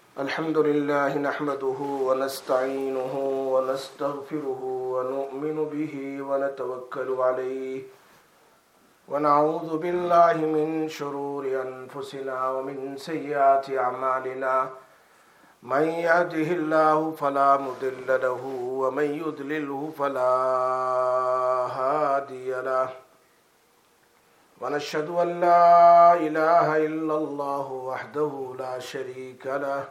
الحمد لله نحمده ونستعينه ونستغفره ونؤمن به ونتوكل عليه ونعوذ بالله من شرور أنفسنا ومن سيئات أعمالنا من يهده الله فلا مضل له ومن يضلله فلا هادي له ونشهد أن لا إله إلا الله وحده لا شريك له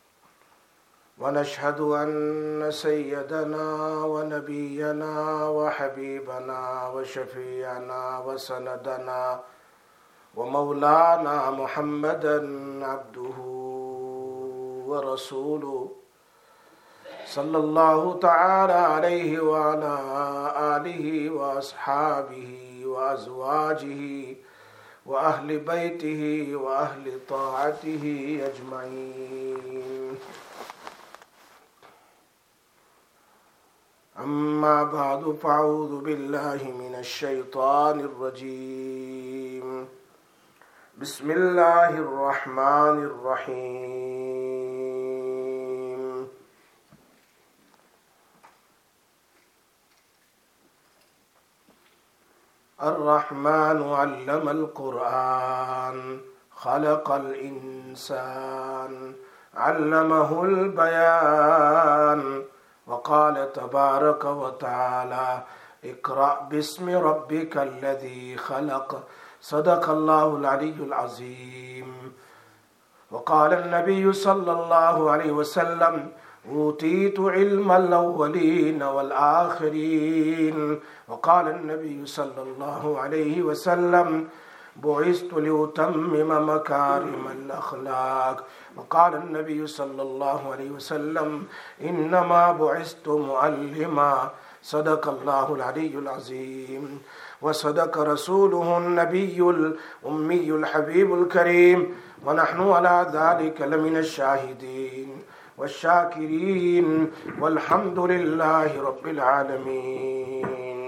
ونشهد أن سيدنا ونبينا وحبيبنا وشفيعنا وسندنا ومولانا محمدا عبده ورسوله صلى الله تعالى عليه وعلى آله وأصحابه وأزواجه وأهل بيته وأهل طاعته أجمعين. أما بعد فأعوذ بالله من الشيطان الرجيم. بسم الله الرحمن الرحيم. الرحمن علم القرآن خلق الإنسان علمه البيان وقال تبارك وتعالى اقرأ باسم ربك الذي خلق صدق الله العلي العظيم. وقال النبي صلى الله عليه وسلم أوتيت علم الأولين والآخرين. وقال النبي صلى الله عليه وسلم بعثت لأتمم مكارم الأخلاق. وقال النبي صلى الله عليه وسلم إنما بعثت معلما. صدق الله العلي العظيم وصدق رسوله النبي الأمي الحبيب الكريم ونحن على ذلك لمن الشاهدين والشاكرين والحمد لله رب العالمين.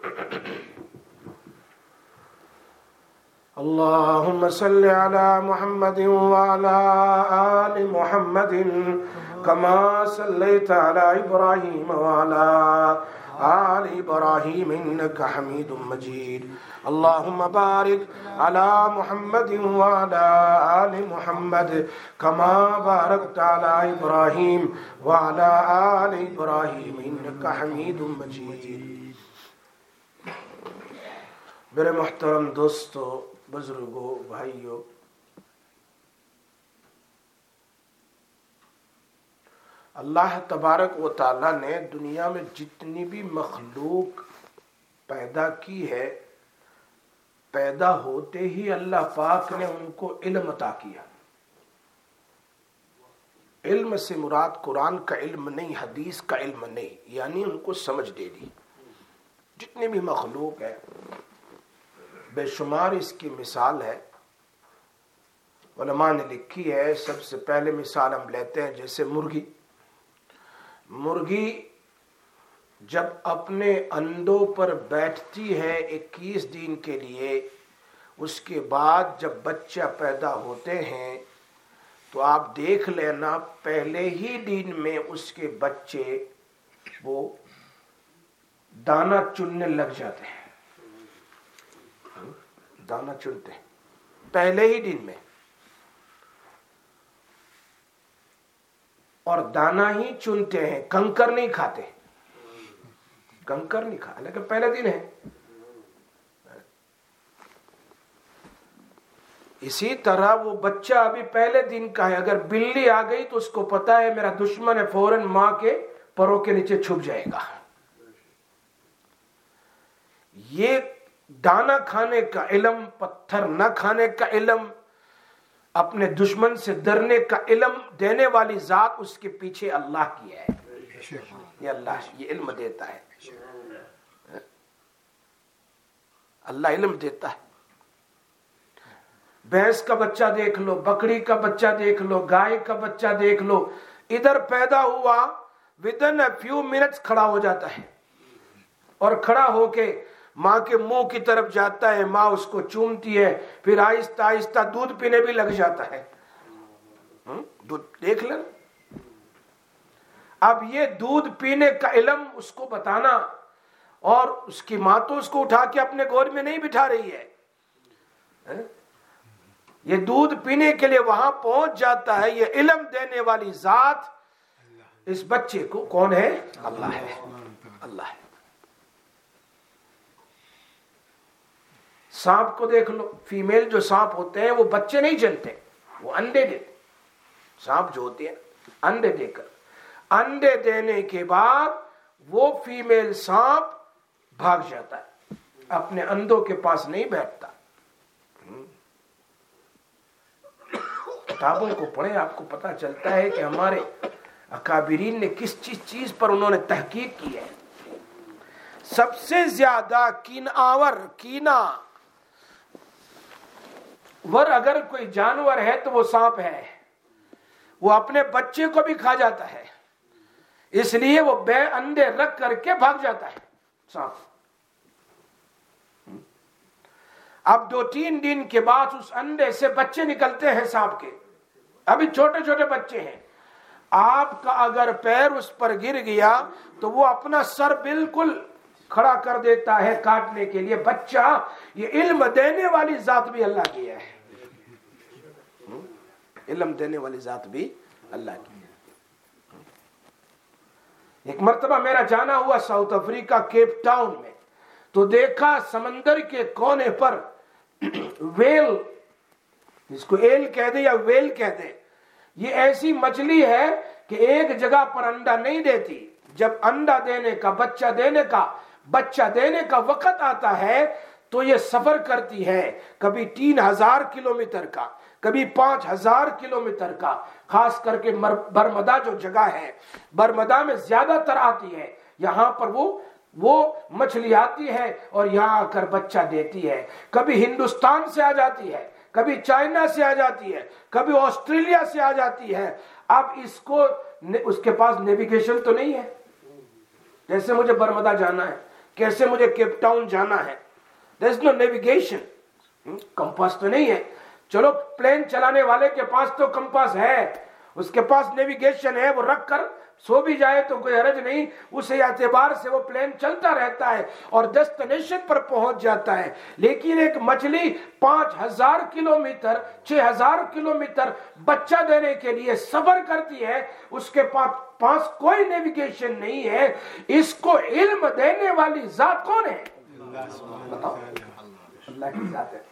اللهم صل على محمد وعلى آل محمد كما صليت على إبراهيم وعلى آل إبراهيم إنك حميد مجيد. اللهم بارك على محمد وعلى آل محمد كما باركت على إبراهيم وعلى آل إبراهيم إنك حميد مجيد. میرے محترم دوستو، بزرگوں، بھائیوں، اللہ تبارک و تعالی نے دنیا میں جتنی بھی مخلوق پیدا کی ہے، پیدا ہوتے ہی اللہ پاک نے ان کو علم عطا کیا. علم سے مراد قرآن کا علم نہیں، حدیث کا علم نہیں، یعنی ان کو سمجھ دے دی. جتنی بھی مخلوق ہے بے شمار اس کی مثال ہے، علماء نے لکھی ہے. سب سے پہلے مثال ہم لیتے ہیں جیسے مرغی جب اپنے انڈوں پر بیٹھتی ہے 21 دن کے لیے، اس کے بعد جب بچہ پیدا ہوتے ہیں تو آپ دیکھ لینا پہلے ہی دن میں اس کے بچے وہ دانا چننے لگ جاتے ہیں. دانا چنتے ہیں پہلے ہی دن میں، اور دانا ہی چنتے ہیں، کنکر نہیں کھاتے. کنکر نہیں کھا، لیکن پہلے دن ہے. اسی طرح وہ بچہ ابھی پہلے دن کا ہے، اگر بلی آ گئی تو اس کو پتا ہے میرا دشمن ہے، فوراً ماں کے پروں کے نیچے چھپ جائے گا. یہ دانا کھانے کا علم، پتھر نہ کھانے کا علم، اپنے دشمن سے ڈرنے کا علم دینے والی ذات اس کے پیچھے اللہ کی ہے. یہ اللہ یہ علم دیتا ہے، اللہ علم دیتا ہے. بھینس کا بچہ دیکھ لو، بکری کا بچہ دیکھ لو، گائے کا بچہ دیکھ لو، ادھر پیدا ہوا ودن اے فیو منٹس کھڑا ہو جاتا ہے، اور کھڑا ہو کے ماں کے منہ کی طرف جاتا ہے، ماں اس کو چومتی ہے، پھر آہستہ آہستہ دودھ پینے بھی لگ جاتا ہے. دودھ دیکھ لیں. اب یہ دودھ پینے کا علم اس کو بتانا، اور اس کی ماں تو اس کو اٹھا کے اپنے گود میں نہیں بٹھا رہی ہے، یہ دودھ پینے کے لیے وہاں پہنچ جاتا ہے. یہ علم دینے والی ذات اس بچے کو کون ہے؟ اللہ ہے. اللہ ہے. سانپ کو دیکھ لو، فیمیل جو سانپ ہوتے ہیں وہ بچے نہیں جنتے، وہ انڈے دیتے. سانپ جو ہوتے ہیں انڈے دے کر، انڈے دینے کے بعد وہ فیمیل سانپ بھاگ جاتا ہے، اپنے اندوں کے پاس نہیں بیٹھتا. کتابوں کو پڑھیں، آپ کو پتا چلتا ہے کہ ہمارے اکابرین نے کس چیز پر انہوں نے تحقیق کی ہے. سب سے زیادہ کینہ ور اگر کوئی جانور ہے تو وہ سانپ ہے. وہ اپنے بچے کو بھی کھا جاتا ہے، اس لیے وہ بے انڈے رکھ کر کے بھاگ جاتا ہے سانپ. اب 2-3 دن کے بعد اس انڈے سے بچے نکلتے ہیں سانپ کے، ابھی چھوٹے چھوٹے بچے ہیں. آپ کا اگر پیر اس پر گر گیا تو وہ اپنا سر بالکل کھڑا کر دیتا ہے کاٹنے کے لیے. بچہ، یہ علم دینے والی ذات بھی اللہ کی ہے. علم دینے والی ذات بھی اللہ کی ہے. ایک مرتبہ میرا جانا ہوا ساؤتھ افریقہ کیپ ٹاؤن میں، تو دیکھا سمندر کے کونے پر ویل، جس کو ایل کہہ دے یا ویل کہہ دے، یہ ایسی مچھلی ہے کہ ایک جگہ پر انڈا نہیں دیتی. جب انڈا دینے کا بچہ دینے کا وقت آتا ہے تو یہ سفر کرتی ہے، کبھی 3000 کلومیٹر کا، کبھی 5000 کلومیٹر کا. خاص کر کے برمدا جو جگہ ہے، برمدا میں زیادہ تر آتی ہے. یہاں پر وہ مچھلی آتی ہے اور یہاں آ کر بچہ دیتی ہے. کبھی ہندوستان سے آ جاتی ہے، کبھی چائنا سے آ جاتی ہے، کبھی آسٹریلیا سے آ جاتی ہے. اب اس کے پاس نیویگیشن تو نہیں ہے، جیسے مجھے برمدا جانا ہے، کیسے مجھے کیپ ٹاؤن جانا ہے. there is no navigation. Compass تو نہیں ہے. چلو پلین چلانے والے کے پاس تو کمپاس ہے، اس کے پاس نیویگیشن ہے، وہ رکھ کر سو بھی جائے تو کوئی حرج نہیں. اس اعتبار سے وہ پلین چلتا رہتا ہے اور ڈیسٹینیشن پر پہنچ جاتا ہے. لیکن ایک مچھلی 5000 کلومیٹر 6000 کلومیٹر بچہ دینے کے لیے سفر کرتی ہے، اس کے پاس کوئی نیویگیشن نہیں ہے. اس کو علم دینے والی ذات کون ہے؟ بتاؤ. اللہ کی ذات ہے.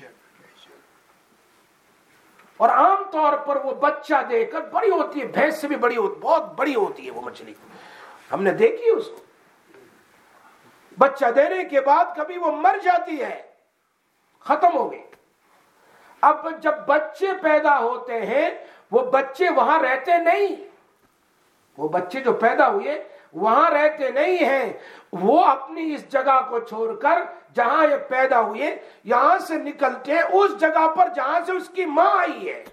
اور عام طور پر وہ بچہ دے کر بڑی ہوتی ہے، بھینس سے بھی بڑی ہوتی، بہت بڑی ہوتی ہے وہ مچھلی. ہم نے دیکھی اس کو. بچہ دینے کے بعد کبھی وہ مر جاتی ہے، ختم ہو گئی. اب جب بچے پیدا ہوتے ہیں وہ بچے وہاں رہتے نہیں، وہ بچے جو پیدا ہوئے وہاں رہتے نہیں ہیں. وہ اپنی اس جگہ کو چھوڑ کر جہاں یہ پیدا ہوئے یہاں سے نکلتے اس جگہ پر جہاں سے اس کی ماں آئی ہے،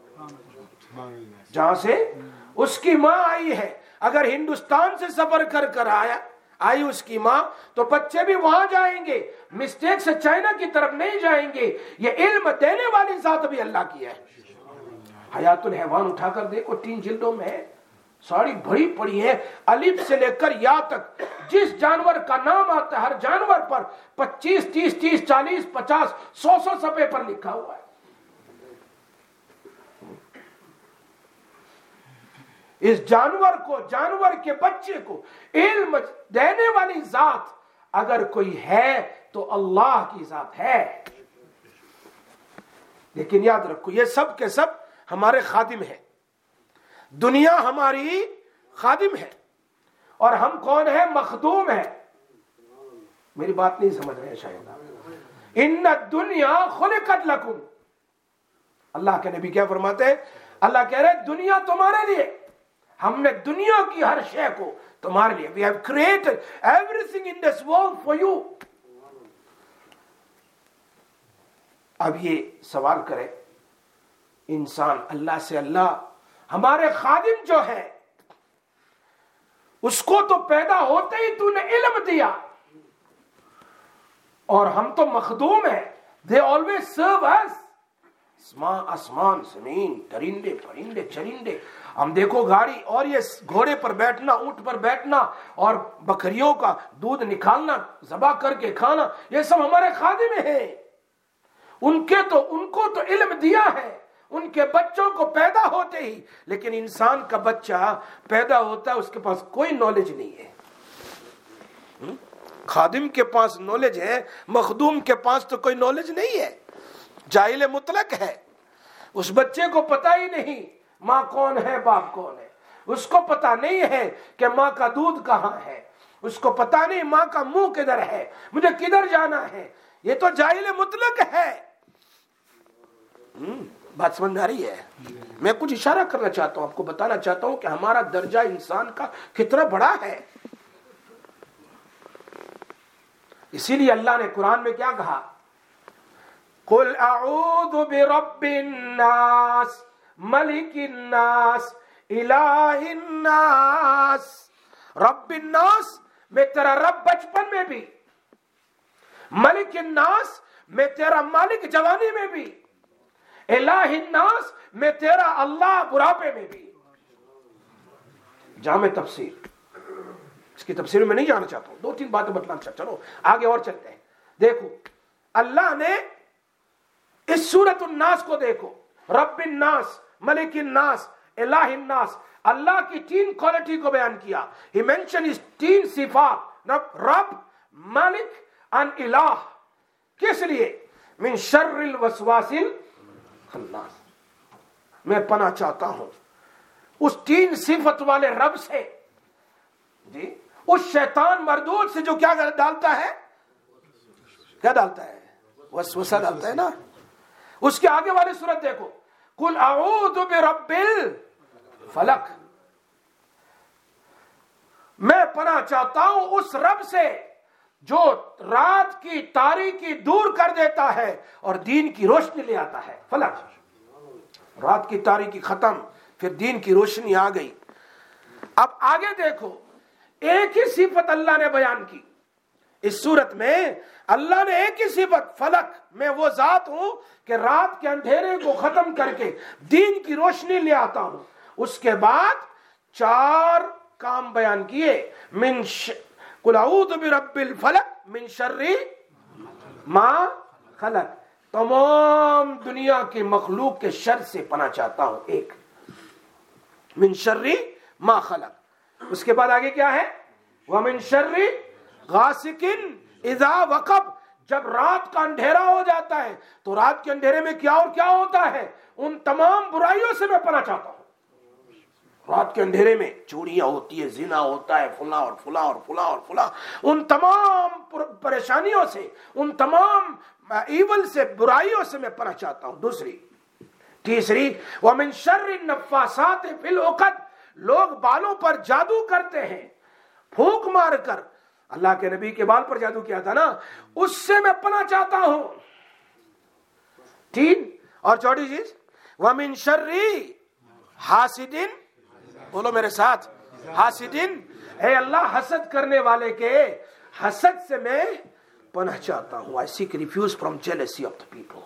جہاں سے اس کی ماں آئی ہے. اگر ہندوستان سے سفر کر آئی اس کی ماں تو بچے بھی وہاں جائیں گے، مسٹیک سے چائنا کی طرف نہیں جائیں گے. یہ علم دینے والی ذات بھی اللہ کی ہے. حیات الحیوان اٹھا کر دیکھو، 3 جلدوں میں ہے، ساری بھری پڑی ہے، الف سے لے کر یا تک. جس جانور کا نام آتا ہے ہر جانور پر 25 30 30 40 50 100 صفحے پر لکھا ہوا ہے. اس جانور کے بچے کو علم دینے والی ذات اگر کوئی ہے تو اللہ کی ذات ہے. لیکن یاد رکھو یہ سب کے سب ہمارے خادم ہیں. دنیا ہماری خادم ہے اور ہم کون ہیں؟ مخدوم ہیں. میری بات نہیں سمجھ رہے شاید. ان الدنیا خلقت لکم. اللہ کے نبی کیا فرماتے ہیں؟ اللہ کہہ رہے دنیا تمہارے لیے، ہم نے دنیا کی ہر شے کو تمہارے لیے. We have created everything in this world for you. اب یہ سوال کرے انسان اللہ سے، اللہ ہمارے خادم جو ہے اس کو تو پیدا ہوتے ہی تو نے علم دیا اور ہم تو مخدوم ہیں. They always serve us. آسمان زمین، درندے پرندے چرندے، ہم دیکھو گاڑی، اور یہ گھوڑے پر بیٹھنا، اونٹ پر بیٹھنا، اور بکریوں کا دودھ نکالنا، ذبح کر کے کھانا، یہ سب ہمارے خادم ہیں۔ ان کو تو علم دیا ہے ان کے بچوں کو پیدا ہوتے ہی، لیکن انسان کا بچہ پیدا ہوتا ہے اس کے پاس کوئی نالج نہیں ہے۔ خادم کے پاس نالج ہے، مخدوم کے پاس تو کوئی نالج نہیں ہے، جاہل مطلق ہے۔ اس بچے کو پتہ ہی نہیں ماں کون ہے باپ کون ہے، اس کو پتہ نہیں ہے کہ ماں کا دودھ کہاں ہے، اس کو پتہ نہیں ماں کا منہ کدھر ہے، مجھے کدھر جانا ہے، یہ تو جاہل مطلق ہے۔ بات سمجھ میں آ رہی ہے؟ میں کچھ اشارہ کرنا چاہتا ہوں، آپ کو بتانا چاہتا ہوں کہ ہمارا درجہ انسان کا کتنا بڑا ہے۔ اسی لیے اللہ نے قرآن میں کیا کہا؟ قل اعوذ برب الناس ملک الناس الہ الناس۔ رب الناس میں تیرا رب بچپن میں بھی، ملک الناس میں تیرا مالک جوانی میں بھی، الہ الناس میں تیرا اللہ بڑھاپے میں بھی۔ جامع تفسیر، اس کی تفسیر میں نہیں جانا چاہتا ہوں، 2-3 باتیں بتلانا چاہتا ہوں، چلو آگے اور چلتے ہیں۔ دیکھو اللہ نے اس سورۃ الناس کو دیکھو، رب الناس، ملک الناس، الہ الناس، اللہ کی 3 کوالٹی کو بیان کیا۔ ہی مینشن اس 3 صفات، رب، مالک and الہ۔ کس لیے؟ من شر الوسواس الخناس، میں پناہ چاہتا ہوں اس 3 صفت والے رب سے، جی، اس شیطان مردود سے جو کیا ڈالتا ہے، کیا ڈالتا ہے؟ وسوسہ ڈالتا ہے نا۔ اس کے آگے والی سورت دیکھو، قل اعوذ برب الفلق، میں پناہ چاہتا ہوں اس رب سے جو رات کی تاریکی دور کر دیتا ہے اور دین کی روشنی لے آتا ہے۔ فلق، رات کی تاریکی ختم، پھر دین کی روشنی آ گئی۔ اب آگے دیکھو، ایک ہی صفت اللہ نے بیان کی اس صورت میں۔ اللہ نے ایک ہی صفت، فلق، میں وہ ذات ہوں کہ رات کے اندھیرے کو ختم کر کے دین کی روشنی لے آتا ہوں۔ اس کے بعد 4 کام بیان کیے، قل اعوذ برب الفلق من شر ما خلق، تمام دنیا کی مخلوق کے شر سے پناہ چاہتا ہوں۔ ایک، من شر ما خلق۔ اس کے بعد آگے کیا ہے؟ ومن شر غاسق اذا وقب، جب رات کا اندھیرا ہو جاتا ہے تو رات کے اندھیرے میں کیا اور کیا ہوتا ہے، ان تمام برائیوں سے میں پناہ چاہتا ہوں۔ رات کے اندھیرے میں چوریاں ہوتی ہے، زنا ہوتا ہے، فلاں اور فلاں اور فلاں اور فلاں، ان تمام پریشانیوں سے، ان تمام ایول سے، برائیوں سے میں پناہ چاہتا ہوں۔ تیسری، ومن شر النفاثات فی العقد، لوگ بالوں پر جادو کرتے ہیں، پھونک مار کر، اللہ کے نبی کے بال پر جادو کیا تھا نا، اس سے میں پناہ چاہتا ہوں۔ 3 اور چوتھی چیز، ومن شر حاسد، بولو میرے ساتھ، حاسد، اے اللہ حسد کرنے والے کے حسد سے میں پناہ چاہتا ہوں۔ I seek refuge from jealousy of the people۔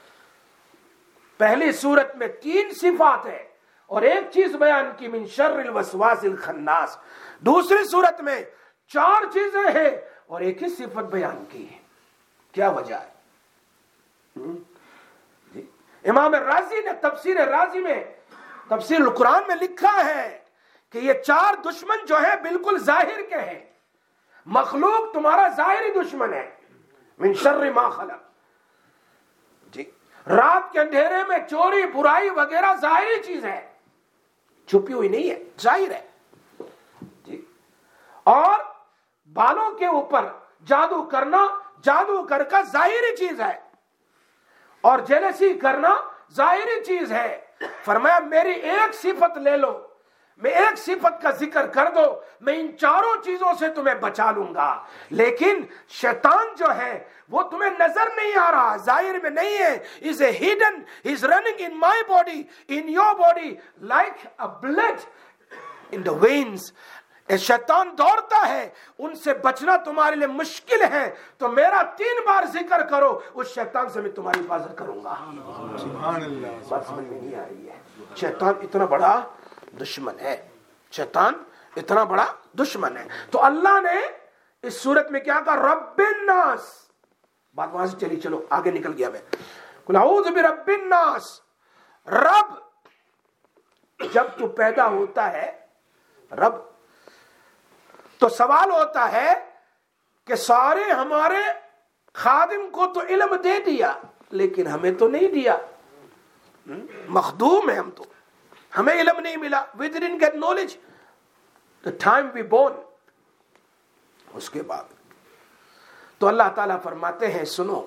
پہلی صورت میں 3 صفات ہے اور ایک چیز بیان کی، من شر الوسواس الخناس۔ دوسری صورت میں 4 چیزیں ہیں اور ایک ہی صفت بیان کی ہے۔ کیا وجہ ہے؟ امام رازی نے تفسیر رازی میں، تفسیر القرآن میں لکھا ہے کہ یہ 4 دشمن جو ہیں بالکل ظاہر کے ہیں، مخلوق تمہارا ظاہری دشمن ہے۔ من شر ما خلق، جی، رات کے اندھیرے میں چوری برائی وغیرہ ظاہری چیز ہے، چھپی ہوئی نہیں ہے، ظاہر ہے، جی۔ اور بالوں کے اوپر جادو کرنا، جادو کر کا ظاہری چیز ہے، اور جیلسی کرنا ظاہری چیز ہے۔ فرمایا میری ایک صفت لے لو، میں ایک صفت کا ذکر کر دو، میں ان 4 چیزوں سے تمہیں بچا لوں گا۔ لیکن شیطان جو ہے وہ تمہیں نظر نہیں آ رہا، ظاہر میں نہیں ہے، is a hidden, is running in my body, in your body, like a blood in the veins, شیطان دوڑتا ہے، ان سے بچنا تمہارے لیے مشکل ہے، تو میرا 3 بار ذکر کرو، اس شیطان سے میں تمہاری حفاظت کروں گا۔ بات سمجھ میں نہیں آ رہی ہے؟ شیطان اتنا بڑا دشمن ہے، شیطان اتنا بڑا دشمن ہے۔ تو اللہ نے اس صورت میں کیا کہا؟ رب الناس۔ بات وہاں سے چلی، چلو آگے نکل گیا میں۔ قل اعوذ برب الناس۔ رب جب تو پیدا ہوتا ہے، رب تو سوال ہوتا ہے کہ سارے ہمارے خادم کو تو علم دے دیا لیکن ہمیں تو نہیں دیا، مخدوم ہے ہم، تو ہمیں علم نہیں ملا۔ We didn't get knowledge the time we born۔ اس کے بعد تو اللہ تعالیٰ فرماتے ہیں سنو،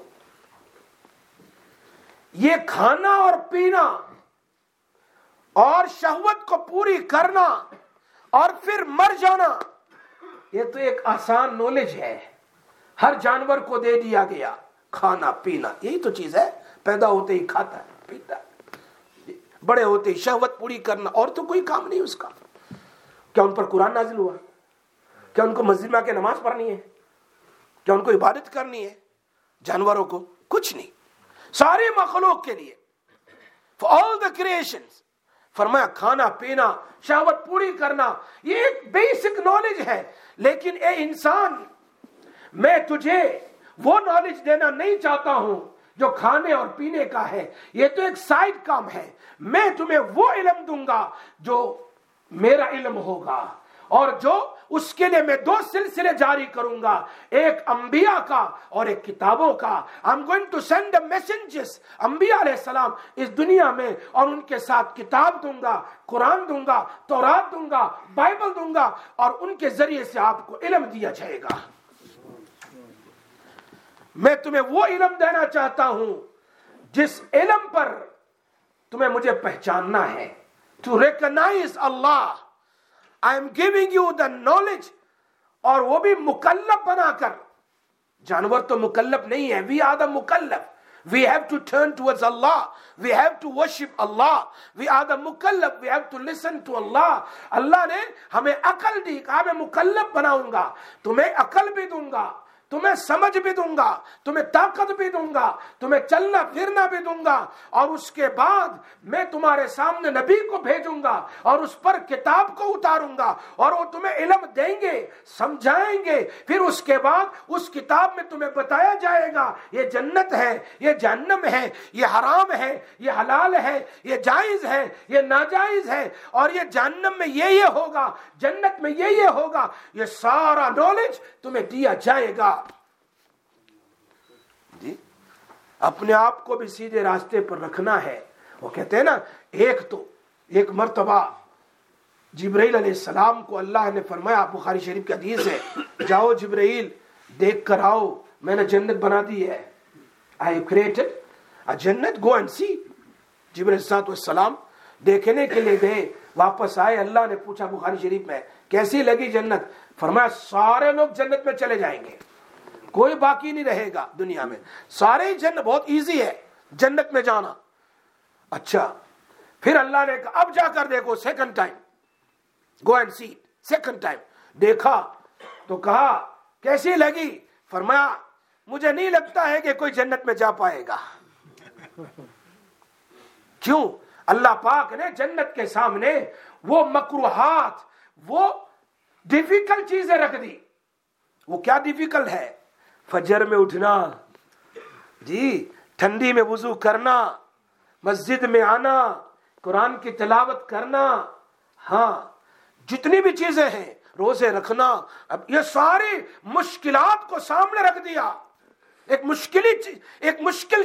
یہ کھانا اور پینا اور شہوت کو پوری کرنا اور پھر مر جانا، یہ تو ایک آسان نالج ہے، ہر جانور کو دے دیا گیا۔ کھانا پینا یہی تو چیز ہے، پیدا ہوتے ہی کھاتا ہے پیتا ہے، بڑے ہوتے ہی شہوت پوری کرنا، اور تو کوئی کام نہیں اس کا۔ کیا ان پر قرآن نازل ہوا؟ کیا ان کو مسجد میں آ کے نماز پڑھنی ہے؟ کیا ان کو عبادت کرنی ہے؟ جانوروں کو کچھ نہیں، ساری مخلوق کے لیے، for all the creations۔ فرمایا کھانا پینا، شہوت پوری کرنا، یہ ایک بیسک نالج ہے۔ لیکن اے انسان، میں تجھے وہ نالج دینا نہیں چاہتا ہوں جو کھانے اور پینے کا ہے، یہ تو ایک سائیڈ کام ہے۔ میں تمہیں وہ علم دوں گا جو میرا علم ہوگا، اور جو اس کے لیے میں 2 سلسلے جاری کروں گا، ایک انبیاء کا اور ایک کتابوں کا۔ I'm going to send the messengers، انبیاء علیہ السلام اس دنیا میں، اور ان کے ساتھ کتاب دوں گا، قرآن دوں گا، تورات دوں گا، بائبل دوں گا، اور ان کے ذریعے سے آپ کو علم دیا جائے گا۔ میں تمہیں وہ علم دینا چاہتا ہوں جس علم پر تمہیں مجھے پہچاننا ہے، to recognize Allah۔ I am giving you the knowledge، اور وہ بھی مکلف بنا کر۔ جانور تو مکلف نہیں ہے، we are the مکلف۔ We have to turn towards Allah، we have to worship Allah، we are the مکلف، we have to listen to Allah۔ اللہ نے ہمیں عقل دی، کہا میں مکلف بناؤں گا، تمہیں عقل بھی دوں گا، تمہیں سمجھ بھی دوں گا، تمہیں طاقت بھی دوں گا، تمہیں چلنا پھرنا بھی دوں گا، اور اس کے بعد میں تمہارے سامنے نبی کو بھیجوں گا اور اس پر کتاب کو اتاروں گا، اور وہ تمہیں علم دیں گے، سمجھائیں گے۔ پھر اس کے بعد اس کتاب میں تمہیں بتایا جائے گا یہ جنت ہے، یہ جہنم ہے، یہ حرام ہے، یہ حلال ہے، یہ جائز ہے، یہ ناجائز ہے، اور یہ جہنم میں یہ ہوگا، جنت میں یہ ہوگا۔ یہ سارا نالج تمہیں دیا جائے گا۔ جی اپنے آپ کو بھی سیدھے راستے پر رکھنا ہے۔ وہ کہتے ہیں نا، ایک مرتبہ جبرائیل علیہ السلام کو اللہ نے فرمایا، بخاری شریف کی حدیث ہے، جاؤ جبرائیل دیکھ کر آؤ، میں نے جنت بنا دی ہے، I have created a جنت، go and see۔ جبرائیل علیہ السلام دیکھنے کے لیے گئے، واپس آئے، اللہ نے پوچھا بخاری شریف میں کیسی لگی جنت؟ فرمایا سارے لوگ جنت میں چلے جائیں گے، کوئی باقی نہیں رہے گا دنیا میں، سارے جنت، بہت ایزی ہے جنت میں جانا۔ اچھا، پھر اللہ نے کہا اب جا کر دیکھو، second time go and see, second time دیکھا تو کہا کیسی لگی؟ فرمایا مجھے نہیں لگتا ہے کہ کوئی جنت میں جا پائے گا۔ کیوں؟ اللہ پاک نے جنت کے سامنے وہ مکروہات، وہ ڈیفیکلٹ چیزیں رکھ دی۔ وہ کیا ڈیفیکلٹ ہے؟ فجر میں اٹھنا، جی ٹھنڈی میں وضو کرنا، مسجد میں آنا، قرآن کی تلاوت کرنا، ہاں جتنی بھی چیزیں ہیں، روزے رکھنا، اب یہ ساری مشکلات کو سامنے رکھ دیا، ایک مشکل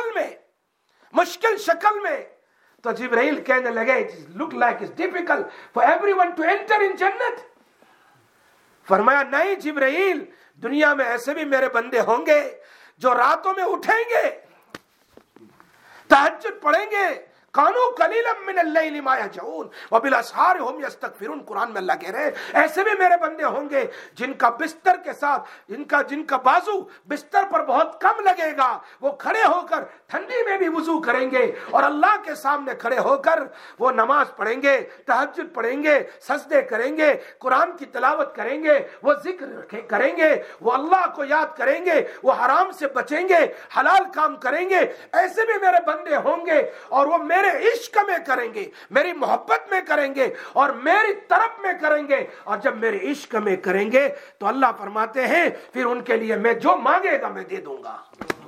شکل میں۔ تو جبرائیل کہنے لگے it look like it's difficult for everyone to enter in جنت۔ فرمایا نہیں جبرائیل، دنیا میں ایسے بھی میرے بندے ہوں گے جو راتوں میں اٹھیں گے، تہجد پڑھیں گے، کانوا قلیلا من اللیل ما یہجعون وبالاسحار هم یستغفرون. قرآن میں اللہ کہہ رہے ہیں ایسے بھی میرے بندے ہوں گے جن کا بستر کے ساتھ جن کا بازو بستر پر بہت کم لگے گا، وہ کھڑے ہو کر ٹھنڈی میں بھی وضو کریں گے اور اللہ کے سامنے کھڑے ہو کر وہ نماز پڑھیں گے، تہجد پڑھیں گے، سجدے کریں گے، قرآن کی تلاوت کریں گے، وہ ذکر کریں گے، وہ اللہ کو یاد کریں گے، وہ حرام سے بچیں گے، حلال کام کریں گے. ایسے بھی میرے بندے ہوں گے اور وہ میرے عشق میں کریں گے، میری محبت میں کریں گے اور میری طرف میں کریں گے. اور جب میرے عشق میں کریں گے تو اللہ فرماتے ہیں پھر ان کے لیے میں جو مانگے گا میں دے دوں گا.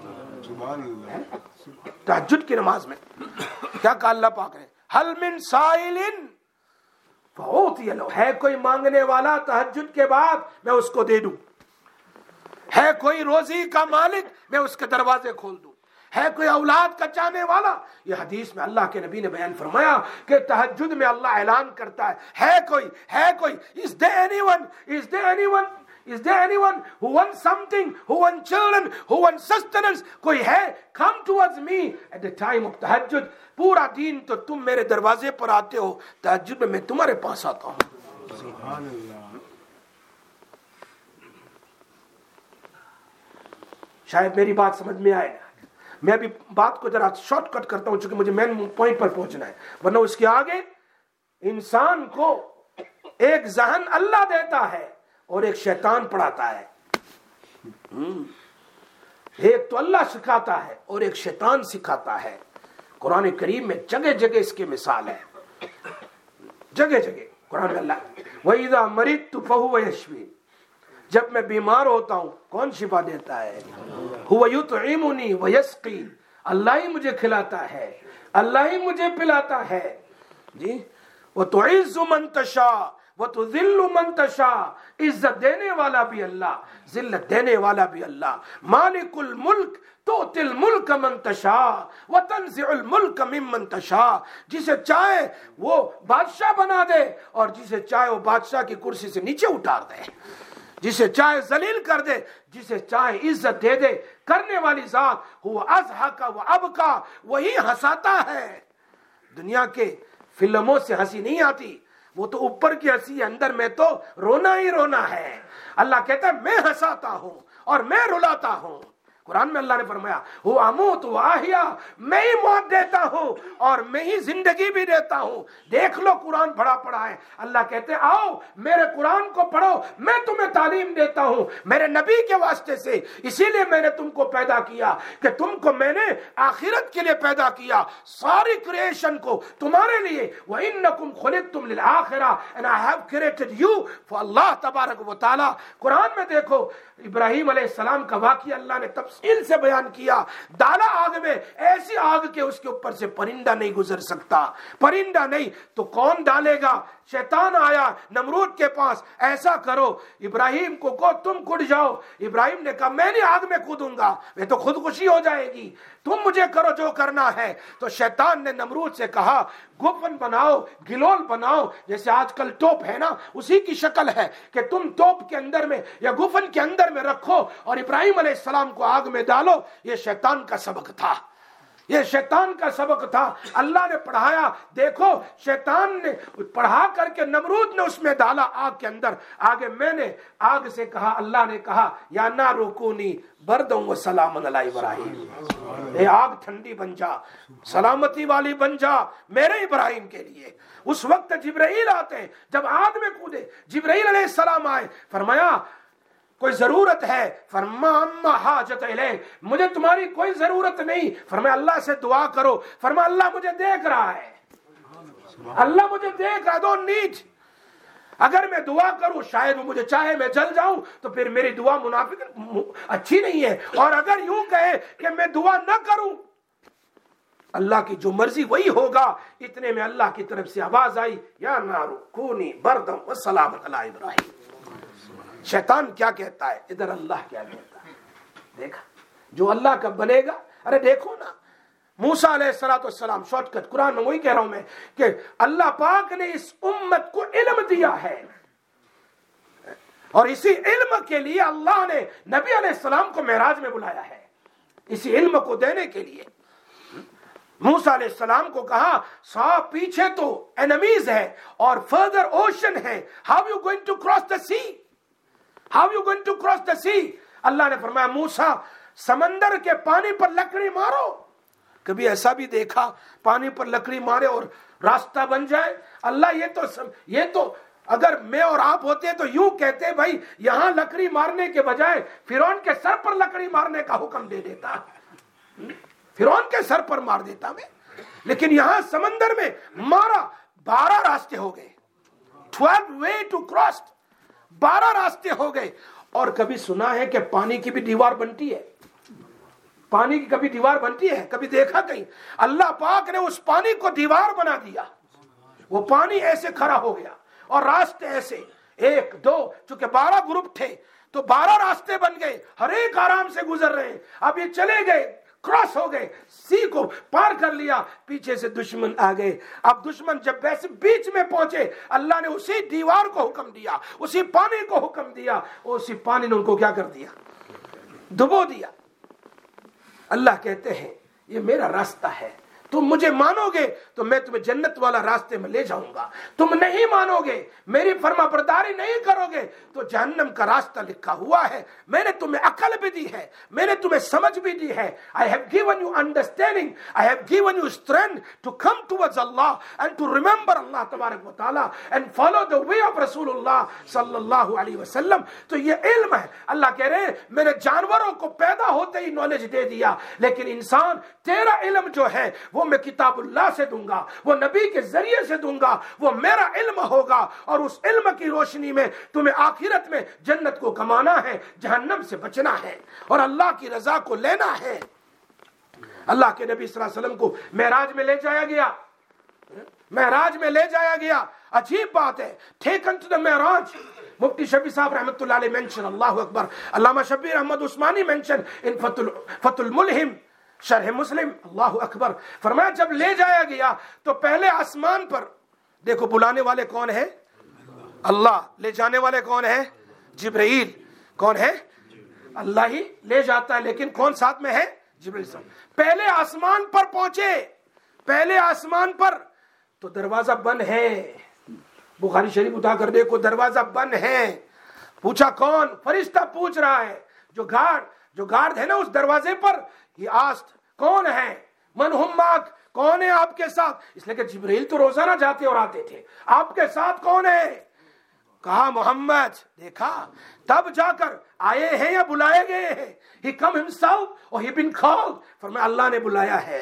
تہجد کی نماز میں کیا کہا اللہ پاک نے؟ حل من سائل فأعطی لہ، ہے کوئی مانگنے والا تہجد کے بعد میں اس کو دے دوں، ہے کوئی روزی کا مالک میں اس کے دروازے کھول دوں، ہے کوئی اولاد کا چاہنے والا. یہ حدیث میں اللہ کے نبی نے بیان فرمایا کہ تہجد میں اللہ اعلان کرتا ہے کوئی is there anyone who wants something, who wants children, who wants sustenance, کوئی ہے come towards me at the time of تہجد. پورا دین تو تم میرے دروازے پر آتے ہو، تہجد میں تمہارے پاس آتا ہوں. سبحان اللہ. شاید میری بات سمجھ میں آئے. میں بھی بات کو ذرا شارٹ کٹ کرتا ہوں چونکہ مجھے مین پوائنٹ پر پہنچنا ہے، ورنہ اس کے آگے انسان کو ایک ذہن اللہ دیتا ہے اور ایک شیطان پڑھاتا ہے. ایک تو اللہ سکھاتا ہے اور ایک شیطان سکھاتا ہے. قرآن کریم میں جگہ جگہ اس کی مثال ہے، جگہ جگہ قرآن میں اللہ وَإِذَا مَرِضْتُ فَهُوَ يَشْفِينِ، جب میں بیمار ہوتا ہوں کون شفا دیتا ہے؟ هُوَ يُطْعِمُنِي وَيَسْقِينِ، اللہ ہی مجھے کھلاتا ہے، اللہ ہی مجھے پلاتا ہے. جی وَتُعِزُّ مَن تَشَاءُ وَتُذِلُّ مَن تَشَاءُ، عزت دینے والا بھی اللہ، ذلت دینے والا بھی اللہ. مالک الملک تؤتی الملک من تشاء وتنزع الملک ممن تشاء، جسے چاہے وہ بادشاہ بنا دے اور جسے چاہے وہ بادشاہ کی کرسی سے نیچے اتار دے، جسے چاہے ذلیل کر دے، جسے چاہے عزت دے دے. کرنے والی ذات هو اضحک و ابکا، وہی ہنساتا ہے. دنیا کے فلموں سے ہنسی نہیں آتی، وہ تو اوپر کی ہنسی ہے، اندر میں تو رونا ہی رونا ہے. اللہ کہتا ہے میں ہنساتا ہوں اور میں رلاتا ہوں. قرآن میں اللہ نے فرمایا وہ اموت و احیا، میں ہی موت دیتا ہوں اور میں ہی زندگی بھی دیتا ہوں. دیکھ لو قرآن پڑھا ہے. اللہ کہتے ہیں آؤ میرے قرآن کو پڑھو، میں تمہیں تعلیم دیتا ہوں میرے نبی کے واسطے سے. اسی لیے میں نے تم کو پیدا کیا کہ تم کو میں نے آخرت کے لیے پیدا کیا، ساری کریشن کو تمہارے لیے. وَإِنَّكُمْ خُلِقْتُمْ لِلْآخِرَةِ and I have created you for Allah تبارک و تعالی. قرآن میں دیکھو ابراہیم علیہ السلام کا واقعہ اللہ نے تفصیل سے بیان کیا. ڈالا آگ میں، ایسی آگ کے اس کے اوپر سے پرندہ نہیں گزر سکتا. پرندہ نہیں تو کون ڈالے گا؟ شیطان آیا نمرود کے پاس، ایسا کرو ابراہیم کو تم کٹ جاؤ. ابراہیم نے کہا میں نہیں آگ میں کودوں گا، میں تو خودکشی ہو جائے گی، تم مجھے کرو جو کرنا ہے. تو شیطان نے نمرود سے کہا گفن بناؤ، گلول بناؤ، جیسے آج کل توپ ہے نا اسی کی شکل ہے کہ تم توپ کے اندر میں یا گفن کے اندر میں رکھو اور ابراہیم علیہ السلام کو آگ میں ڈالو. یہ شیطان کا سبق تھا، یہ شیطان کا سبق تھا. اللہ نے پڑھایا. دیکھو شیطان نے پڑھا کر کے نمرود نے اس میں ڈالا آگ کے اندر. آگے میں نے آگ سے کہا، اللہ نے کہا یا نار کونی بردوں و سلام علی ابراہیم، اے آگ ٹھنڈی بن جا، سلامتی والی بن جا میرے ابراہیم کے لیے. اس وقت جبرائیل آتے ہیں، جب آگ میں کودے جبرائیل علیہ السلام آئے، فرمایا کوئی ضرورت ہے؟ فرما اما حاجت الیہ، مجھے تمہاری کوئی ضرورت نہیں. فرمایا اللہ سے دعا کرو. فرمایا اللہ مجھے دیکھ رہا ہے، اللہ مجھے دیکھ رہا ہے، ڈونٹ نیڈ. اگر میں دعا کروں شاید وہ مجھے چاہے میں جل جاؤں تو پھر میری دعا منافق اچھی نہیں ہے. اور اگر یوں کہے کہ میں دعا نہ کروں، اللہ کی جو مرضی وہی ہوگا. اتنے میں اللہ کی طرف سے آواز آئی یا نار کونی بردم و سلام علی ابراہیم. شیطان کیا کہتا ہے، ادھر اللہ کیا کہتا ہے. دیکھا جو اللہ کا بنے گا. ارے دیکھو نا موسیٰ علیہ السلام، شارٹ کٹ قرآن میں وہی کہہ رہا ہوں میں کہ اللہ پاک نے اس امت کو علم دیا ہے اور اسی علم کے لیے اللہ نے نبی علیہ السلام کو معراج میں بلایا ہے، اسی علم کو دینے کے لیے. موسیٰ علیہ السلام کو کہا صاحب پیچھے تو انیمیز ہے اور فردر اوشن ہے, how you going to cross the sea, how you going to cross the sea. اللہ نے فرمایا موسیٰ سمندر کے پانی پر لکڑی مارو. کبھی ایسا بھی دیکھا پانی پر لکڑی مارے اور راستہ بن جائے؟ اللہ یہ تو اگر میں اور آپ ہوتے تو یوں کہتے بھائی یہاں لکڑی مارنے کے بجائے فرعون کے سر پر لکڑی مارنے کا حکم دے دیتا, فرعون کے سر پر مار دیتا میں. لیکن یہاں سمندر میں مارا, 12 راستے ہو گئے, 12 way to cross, 12 راستے ہو گئے. اور کبھی سنا ہے کہ پانی کی بھی دیوار بنتی ہے؟ پانی کی کبھی دیوار بنتی ہے؟ کبھی دیکھا کہیں؟ اللہ پاک نے اس پانی کو دیوار بنا دیا. وہ پانی ایسے کھڑا ہو گیا اور راستے ایسے 1 2, چونکہ 12 گروپ تھے تو 12 راستے بن گئے, ہر ایک آرام سے گزر رہے ہیں. اب یہ چلے گئے, کراس ہو گئے, سی کو پار کر لیا, پیچھے سے دشمن آ گئے. اب دشمن جب ویسے بیچ میں پہنچے, اللہ نے اسی دیوار کو حکم دیا, اسی پانی کو حکم دیا, اسی پانی نے ان کو کیا کر دیا؟ ڈبو دیا. اللہ کہتے ہیں یہ میرا راستہ ہے, تم مجھے مانو گے تو میں تمہیں جنت والا راستے میں لے جاؤں گا, تم نہیں مانو گے, میری فرما برداری نہیں کرو گے تو جہنم کا راستہ لکھا ہوا ہے. میں نے تمہیں عقل بھی دی ہے, میں نے تمہیں سمجھ بھی دی ہے. I have given you understanding, I have given you strength to come towards Allah and to remember Allah تبارک و تعالی and follow the way of رسول اللہ صلی اللہ علیہ وسلم. تو یہ علم ہے. اللہ کہہ رہے ہیں میں نے جانوروں کو پیدا ہوتے ہی نالج دے دیا, لیکن انسان تیرا علم جو ہے وہ میں کتاب اللہ سے دوں گا, وہ نبی کے ذریعے سے دوں گا, وہ میرا علم ہوگا, اور اس علم کی روشنی میں تمہیں آخرت میں جنت کو کمانا ہے, جہنم سے بچنا ہے, اور اللہ کی رضا کو لینا ہے. اللہ کے نبی صلی اللہ علیہ وسلم کو معراج میں لے جایا گیا, معراج میں لے جایا گیا. عجیب بات ہے, taken to the معراج. مفتی شفیع صاحب رحمۃ اللہ علیہ مینشن, اللہ اکبر, علامہ شبیر احمد عثمانی مینشن ان فتح الملہم شرح مسلم, اللہ اکبر, فرمایا جب لے جایا گیا تو پہلے آسمان پر دیکھو بلانے والے کون ہیں؟ اللہ. لے جانے والے کون ہیں؟ جبرائیل. کون ہے؟ اللہ ہی لے جاتا ہے, لیکن کون ساتھ میں ہے؟ جبرائیل صاحب. پہلے آسمان پر پہنچے, پہلے آسمان پر تو دروازہ بند ہے. بخاری شریف اٹھا کر دیکھو, دروازہ بند ہے. پوچھا کون؟ فرشتہ پوچھ رہا ہے. جو گارڈ ہے نا اس دروازے پر, یہ آسٹ کون ہے؟ من ہم ماک, کون ہے آپ کے ساتھ؟ اس لیے کہ جبرائیل تو روزانہ جاتے اور آتے تھے, آپ کے ساتھ کون ہے؟ کہا محمد. دیکھا تب جا کر آئے ہیں یا بلائے گئے ہیں؟ he come himself or he been called. فرمایا اللہ نے بلایا ہے.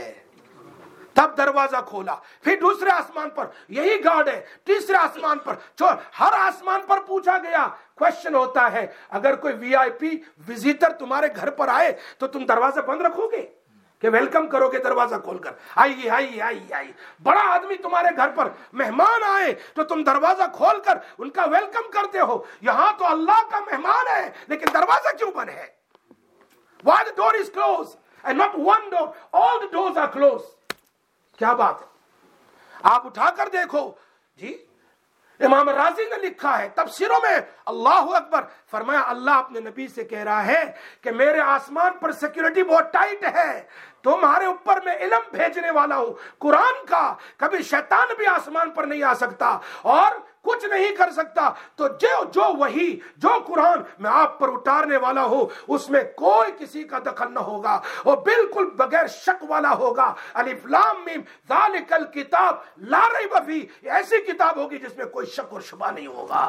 تب دروازہ کھولا. پھر دوسرے آسمان پر یہی گارڈ ہے, تیسرے آسمان پر, ہر آسمان پر پوچھا گیا. کوشچن ہوتا ہے اگر کوئی وی آئی پی وزیٹر تمہارے گھر پر آئے تو تم دروازہ بند رکھو گے کہ ویلکم کرو گے دروازہ کھول کر؟ آئیے آئیے آئیے آئیے. بڑا آدمی تمہارے گھر پر مہمان آئے تو تم دروازہ کھول کر ان کا ویلکم کرتے ہو. یہاں تو اللہ کا مہمان ہے لیکن دروازہ کیوں بند ہے؟ Why the door is closed and not one door, all the doors are closed. کیا بات ہے؟ آپ اٹھا کر دیکھو جی, امام رازی نے لکھا ہے تفسیروں میں, اللہ اکبر, فرمایا اللہ اپنے نبی سے کہہ رہا ہے کہ میرے آسمان پر سیکیورٹی بہت ٹائٹ ہے, تمہارے اوپر میں علم بھیجنے والا ہوں قرآن کا, کبھی شیطان بھی آسمان پر نہیں آ سکتا اور کچھ نہیں کر سکتا. تو جو وہی جو قرآن میں آپ پر اتارنے والا ہوں اس میں کوئی کسی کا دخل نہ ہوگا, وہ بالکل بغیر شک والا ہوگا. الف لام میم ذالک الکتاب لا ریب فیہ, ایسی کتاب ہوگی جس میں کوئی شک اور شبہ نہیں ہوگا.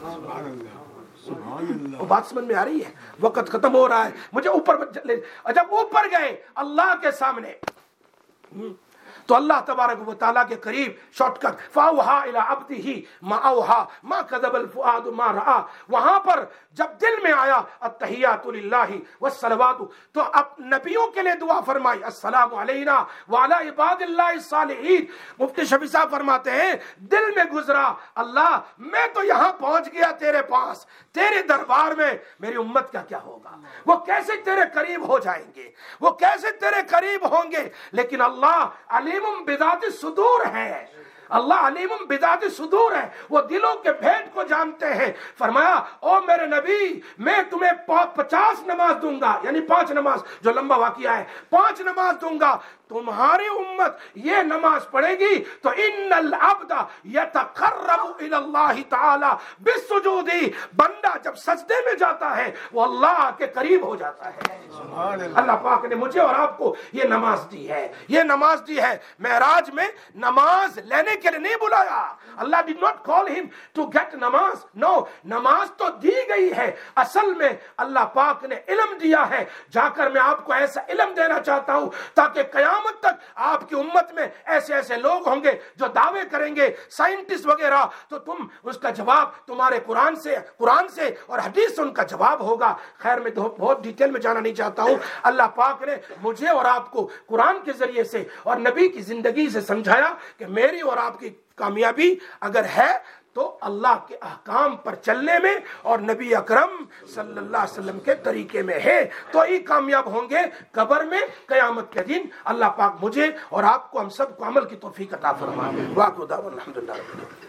وہ بات سمجھ میں آ رہی ہے؟ وقت ختم ہو رہا ہے, مجھے اوپر. جب اوپر گئے اللہ کے سامنے تو اللہ تبارک و تعالیٰ کے قریب شارٹ کٹ, فاوحا الی عبدہ ما اوحا ما کذب الفؤاد ما رآ. وہاں پر جب دل میں آیا التحیات للہ والصلوات, تو اب نبیوں کے لیے دعا فرمائی, السلام علینا وعلی عباد اللہ الصالحین. مفتی شفیع صاحب فرماتے ہیں دل میں گزرا, اللہ میں تو یہاں پہنچ گیا تیرے پاس, تیرے دربار میں میری امت کا کیا ہوگا؟ وہ کیسے تیرے قریب ہو جائیں گے, وہ کیسے تیرے قریب ہوں گے؟ لیکن اللہ علیم بذات الصدور ہے, اللہ علیم بذات الصدور ہے, وہ دلوں کے بھید کو جانتے ہیں. فرمایا او میرے نبی میں تمہیں 50 نماز دوں گا, یعنی 5 نماز, جو لمبا واقعہ ہے, 5 نماز دوں گا, तुम्हारी उम्मत ये नमाज पढ़ेगी तो इन्नल अब्दा यतक़र्रबु इलल्लाहि ताला बिस्सुजूदी, बंदा जब सजदे में जाता है वो अल्लाह के करीब हो जाता है। अल्लाह पाक ने मुझे और आपको ये नमाज दी है, ये नमाज दी है। मेराज में नमाज लेने के लिए नहीं बुलाया। Allah did not call him to get namaz, no, नमाज तो दी गई है। असल में अल्लाह पाक ने इल्म दिया है। जाकर मैं आपको ऐसा इल्म देना चाहता हूं ताकि कयामत तक आपकी उम्मत में ऐसे ऐसे लोग होंगे जो दावे करेंगे, साइंटिस्ट वगैरह, तो तुम उसका जवाब तुम्हारे कुरान से और हदीस से उनका जवाब होगा। खैर मैं तो बहुत डिटेल में जाना नहीं चाहता हूं। अल्लाह पाक ने मुझे और आपको कुरान के जरिए से और नबी की जिंदगी से समझाया कि मेरी और आपकी कामयाबी अगर है तो अल्लाह के अहकाम पर चलने में और नबी अकरम सल्लल्लाहु अलैहि वसल्लम के तरीके में है, तो ही कामयाब होंगे कब्र में, कयामत के दिन। अल्लाह पाक मुझे और आपको, हम सबको अमल की तौफीक अता फरमाए। वाक़िअ दावा अल्हम्दुलिल्लाह।